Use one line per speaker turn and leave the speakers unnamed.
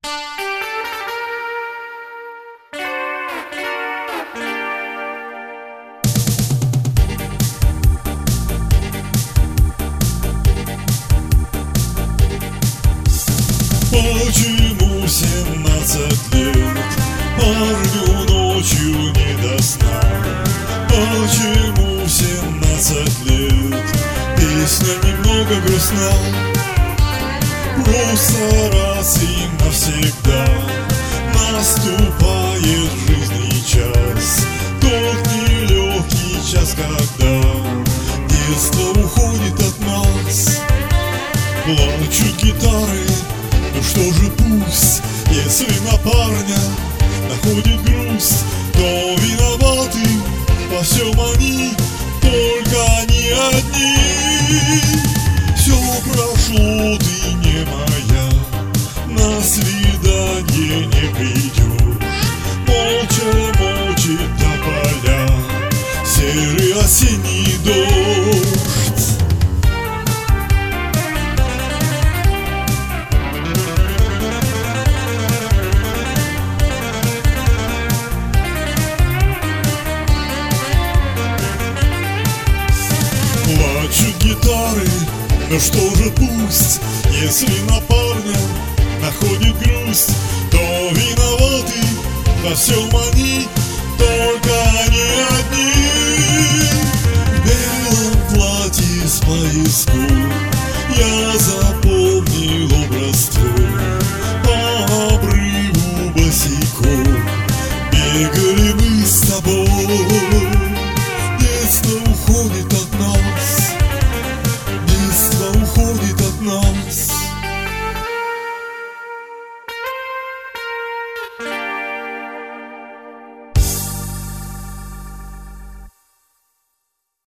Почему 17 лет парню ночью не до сна? Почему 17 лет песня немного грустна? Просто раз и навсегда наступает жизненный час, тот нелегкий час, когда детство уходит от нас. Плачут гитары, ну что же пусть, если на парня находит грусть, то виноваты во всем они, только они одни. Все прошло, ты не моя, на свидание не придешь. Молча мочит тополя серый осенний дождь. Плачут гитары, но что же пусть, если на парня находит грусть, то виноваты во всем они,